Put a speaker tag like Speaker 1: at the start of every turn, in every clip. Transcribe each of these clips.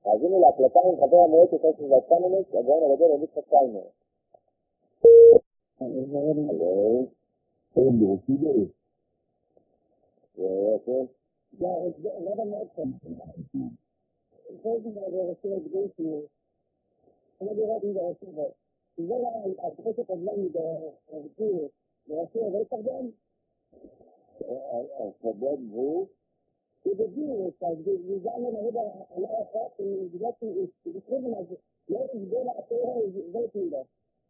Speaker 1: האזינו להקלטה עם חבר המועצת עשר והסמינס, הגאון הגדול רבי יצחק קלמר. הלו?
Speaker 2: כן, ברוסי
Speaker 1: כן.
Speaker 2: לא במועד כאן. כל דבר ברוסי הגדוש אני לראות אם ברוסי בו. זה לא התחושת הזמן ברוסי אבל תרדם.
Speaker 1: הסבון הוא?
Speaker 2: ובגיל, וגם לנהוג על האחת, וגדלתי, ושכבים על זה, לא תסגול לעתירה, זה תמידה.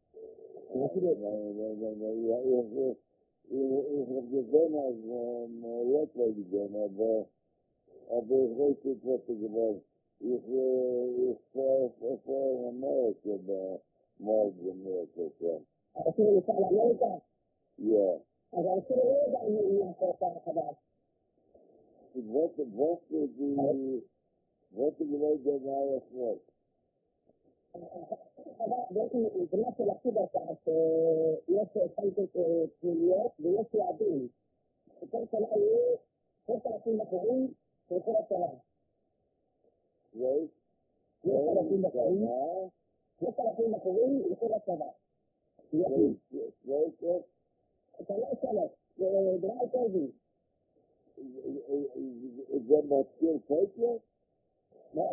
Speaker 1: Ich habe gesehen, als jetzt war ich gesehen, aber ich weiß nicht, was ich gewollt. Ich war in Amerika, morgen in Amerika, ja.
Speaker 2: אפילו לנסוע לאמריקה?
Speaker 1: Ja.
Speaker 2: אז אפילו לא יודע אם נעשה אותה חדש.
Speaker 1: Was ich gewollt, der war ja schwer.
Speaker 2: בעצם זה מה שלחתי אותה, שיש סנקציות פנימיות ויש יעדים. כל שנה יהיו 3,000 בחורים וכל הצלה. 3,000 בחורים וכל הצלה. זה דבר טובי.
Speaker 1: זה מזכיר פייטלר?
Speaker 2: מה?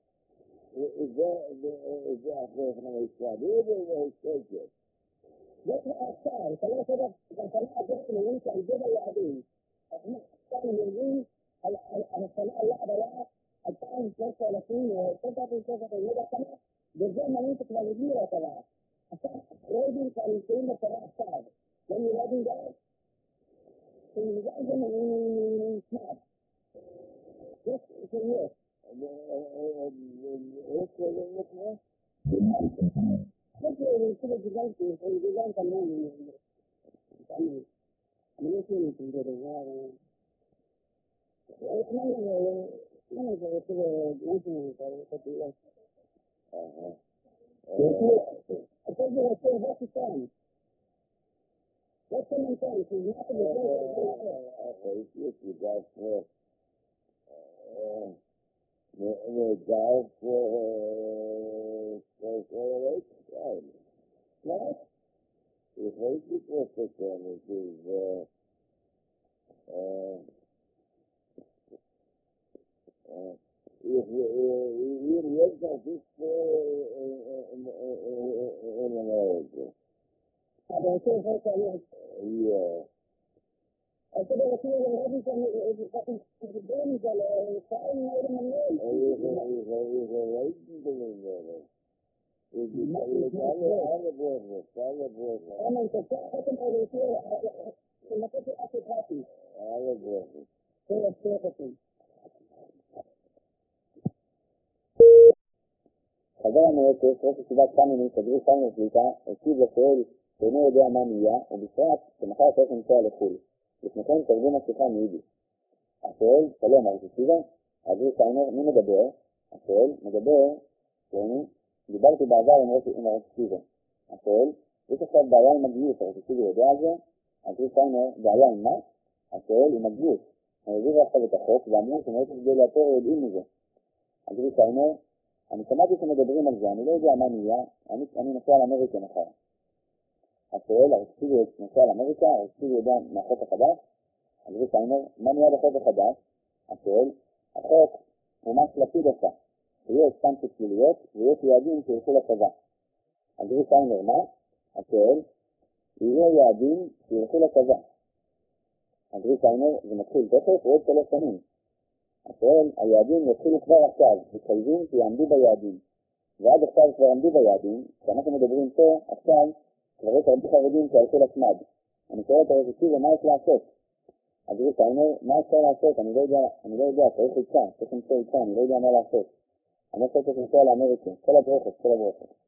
Speaker 1: זה אחרי חנה הישראלי וזה פייטלר?
Speaker 2: זה עכשיו, אתה לא חושב, השנה הזאת מבין שעל זה היעדים. אנחנו עכשיו מבין על השנה היעד היה 2,000 או 3,000, לא יודע כמה, וזה מבין שכבר הגיעו להצלה. עכשיו, לא יודעים כבר נמצאים בצלה עכשיו. לא יודעים גם, שמזה זה נשמע. יש, יש.
Speaker 1: איך קוראים לך?
Speaker 2: זה כאילו גיגנטי, זה גיגנט המון. אני לא יודעת אם זה דבר... למה זה כאילו גיגנטי, זה כאילו... עכשיו זה רוצה לבוא כאן. לא כאן כאן, שזה מה
Speaker 1: Okay, you got
Speaker 2: What?
Speaker 1: Ich weiß nicht, was das ist. Es ist, ihr jetzt das ist in Amerika.
Speaker 2: Aber ich weiß nicht.
Speaker 1: Ja.
Speaker 2: Also der Tier der Hobby von den Bäumen soll fallen oder man nicht.
Speaker 1: Ich alle Bürger.
Speaker 2: Aber ich hatte mal den Tier, ich hatte die Afrikaten.
Speaker 1: Alle Bürger.
Speaker 2: Das ist
Speaker 1: חבר המועצת, ראש ישיבת קמינוס, הדריך קמינוס שליטה, הציב לשואל שאינו יודע מה נהיה, ובפרט שמחר צריך לנסוע לחו"ל. לפניכם תרגום השיחה מיידיש. השואל, שלום, ראש ישיבה, הדריך קמינוס, מי מדבר? השואל, מדבר, שלומי, דיברתי בעבר עם ראש ישיבה. השואל, יש עכשיו בעיה עם הגיוס, ראש ישיבה יודע על זה? הדריך קמינוס, בעיה עם מה? השואל, עם הגיוס. הם העבירו עכשיו את החוק, ואמרו שמועצת גדולי התורה יודעים מזה. הדריך קמינוס, אני שמעתי שמדברים על זה, אני לא יודע מה נהיה, אני נוסע לאמריקה מחר. השואל, הרשתיבי נוסע לאמריקה, הרשתיבי יודע מהחוק החדש, אז ריק איינר, מה נהיה בחוק החדש? השואל, החוק הוא מה שלפיד עשה, שיש סנקציות פליליות ויש יעדים שילכו לצבא. אז ריק איינר, מה? השואל, יהיו יעדים שילכו לצבא. אז ריק איינר, זה מתחיל תכף עוד 3 שנים. השואל, היעדים יתחילו כבר עכשיו, מתחייבים שיעמדו ביעדים. ועד עכשיו כבר עמדו ביעדים, כשאנחנו מדברים פה, עכשיו כבר יש הרבה חרדים שהלכו לשמד. אני שואל את הרשתיבי מה יש לעשות? אז ריק איינר, מה אפשר לעשות? אני לא יודע, צריך למצוא איתך, אני לא יודע מה לעשות. אני צריך לנסוע לאמריקה, כל הברכות.